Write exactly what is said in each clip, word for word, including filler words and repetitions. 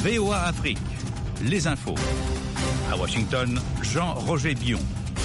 V O A Afrique, les infos. À Washington, Jean-Roger Bion.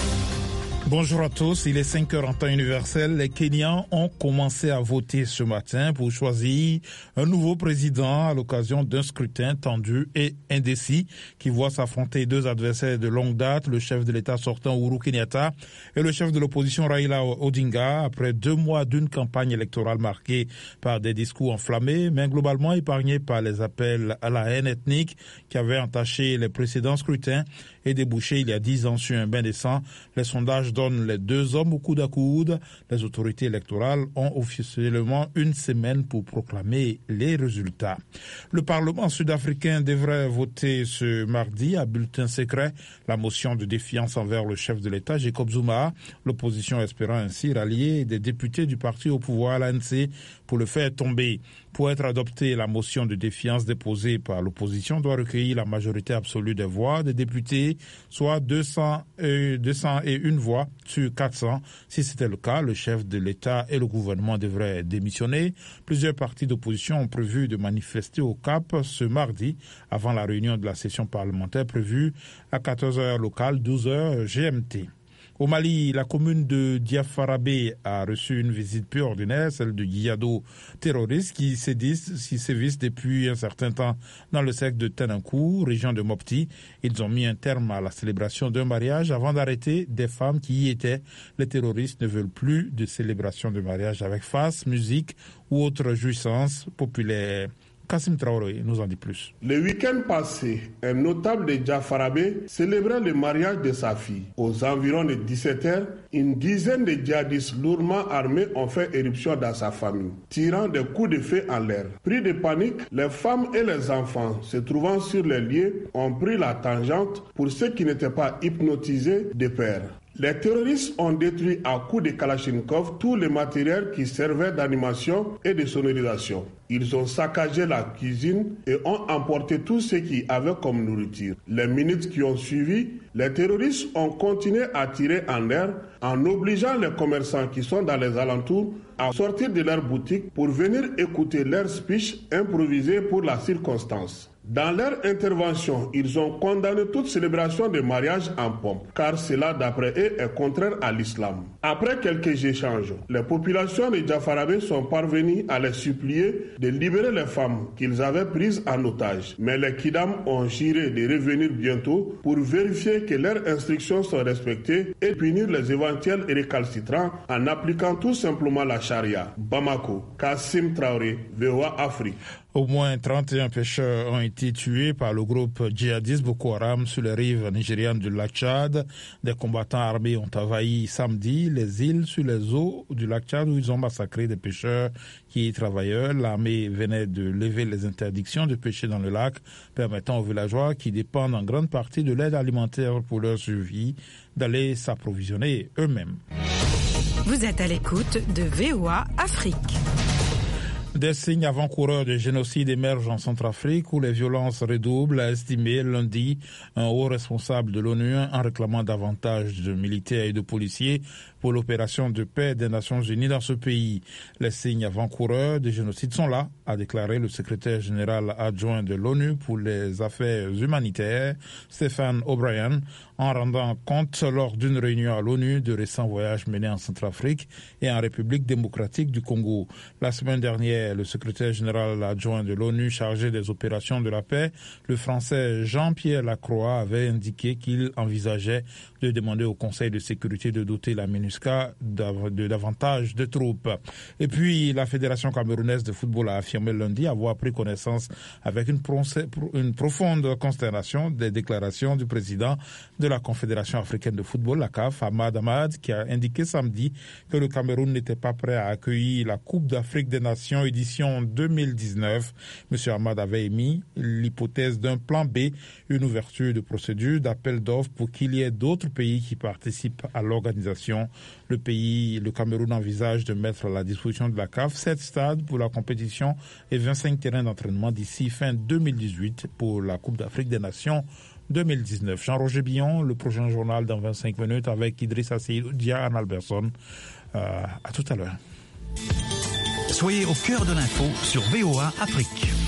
Bonjour à tous, il est cinq heures en temps universel. Les Kenyans ont commencé à voter ce matin pour choisir un nouveau président à l'occasion d'un scrutin tendu et indécis qui voit s'affronter deux adversaires de longue date, le chef de l'État sortant Uhuru Kenyatta et le chef de l'opposition Raila Odinga, après deux mois d'une campagne électorale marquée par des discours enflammés, mais globalement épargnés par les appels à la haine ethnique qui avaient entaché les précédents scrutins et débouché il y a dix ans sur un bain de sang. Les sondages donnent les deux hommes au coude à coude. Les autorités électorales ont officiellement une semaine pour proclamer les résultats. Le Parlement sud-africain devrait voter ce mardi à bulletin secret la motion de défiance envers le chef de l'État, Jacob Zuma, l'opposition espérant ainsi rallier des députés du parti au pouvoir, l'A N C, pour le faire tomber. Pour être adoptée, la motion de défiance déposée par l'opposition doit recueillir la majorité absolue des voix des députés, soit deux cents et une voix sur quatre cents. Si c'était le cas, le chef de l'État et le gouvernement devraient démissionner. Plusieurs partis d'opposition ont prévu de manifester au Cap ce mardi, avant la réunion de la session parlementaire prévue à quatorze heures locales, douze heures G M T. Au Mali, la commune de Diafarabé a reçu une visite peu ordinaire, celle de Guiado, terroristes qui sévissent, qui sévissent depuis un certain temps dans le secteur de Tenankou, région de Mopti. Ils ont mis un terme à la célébration d'un mariage avant d'arrêter des femmes qui y étaient. Les terroristes ne veulent plus de célébration de mariage avec face, musique ou autre jouissance populaire. Kassim Traoré nous en dit plus. Le week-end passé, un notable de Diafarabé célébrait le mariage de sa fille. Aux environs de dix-sept heures, une dizaine de djihadistes lourdement armés ont fait éruption dans sa famille, tirant des coups de feu en l'air. Pris de panique, les femmes et les enfants se trouvant sur les lieux ont pris la tangente pour ceux qui n'étaient pas hypnotisés de peur. Les terroristes ont détruit à coups de Kalachnikov tout le matériel qui servait d'animation et de sonorisation. Ils ont saccagé la cuisine et ont emporté tout ce qu'ils avaient comme nourriture. Les minutes qui ont suivi, les terroristes ont continué à tirer en l'air en obligeant les commerçants qui sont dans les alentours à sortir de leurs boutiques pour venir écouter leur speech improvisé pour la circonstance. Dans leur intervention, ils ont condamné toute célébration de mariage en pompe, car cela, d'après eux, est contraire à l'islam. Après quelques échanges, les populations de Diafarabé sont parvenues à les supplier de libérer les femmes qu'ils avaient prises en otage. Mais les kidam ont juré de revenir bientôt pour vérifier que leurs instructions sont respectées et punir les éventuels récalcitrants en appliquant tout simplement la charia. Bamako, Kassim Traoré, V O A Afrique. Au moins trente et un pêcheurs ont été tués par le groupe djihadiste Boko Haram sur les rives nigérianes du lac Tchad. Des combattants armés ont envahi samedi les îles sur les eaux du lac Tchad où ils ont massacré des pêcheurs qui y travaillaient. L'armée venait de lever les interdictions de pêcher dans le lac, permettant aux villageois qui dépendent en grande partie de l'aide alimentaire pour leur survie d'aller s'approvisionner eux-mêmes. Vous êtes à l'écoute de V O A Afrique. Des signes avant-coureurs de génocide émergent en Centrafrique où les violences redoublent, a estimé lundi un haut responsable de l'ONU en réclamant davantage de militaires et de policiers pour l'opération de paix des Nations Unies dans ce pays. Les signes avant-coureurs de génocide sont là, a déclaré le secrétaire général adjoint de l'ONU pour les affaires humanitaires, Stephen O'Brien, en rendant compte lors d'une réunion à l'ONU de récents voyages menés en Centrafrique et en République démocratique du Congo. La semaine dernière, le secrétaire général adjoint de l'ONU chargé des opérations de la paix, le français Jean-Pierre Lacroix, avait indiqué qu'il envisageait de demander au Conseil de sécurité de doter la MINUSCA de davantage de troupes. Et puis, la Fédération camerounaise de football a affirmé lundi avoir pris connaissance avec une, une profonde consternation des déclarations du président de la Confédération africaine de football, la C A F, Ahmad Ahmad, qui a indiqué samedi que le Cameroun n'était pas prêt à accueillir la Coupe d'Afrique des Nations édition deux mille dix-neuf. M. Ahmad avait émis l'hypothèse d'un plan B, une ouverture de procédure d'appel d'offres pour qu'il y ait d'autres pays qui participent à l'organisation. Le pays, le Cameroun envisage de mettre à la disposition de la C A F sept stades pour la compétition et vingt-cinq terrains d'entraînement d'ici fin deux mille dix-huit pour la Coupe d'Afrique des Nations deux mille dix-neuf. Jean-Roger Billon, le prochain journal dans vingt-cinq minutes avec Idrissa Seydou, Diane Alberson. Euh, à tout à l'heure. Soyez au cœur de l'info sur V O A Afrique.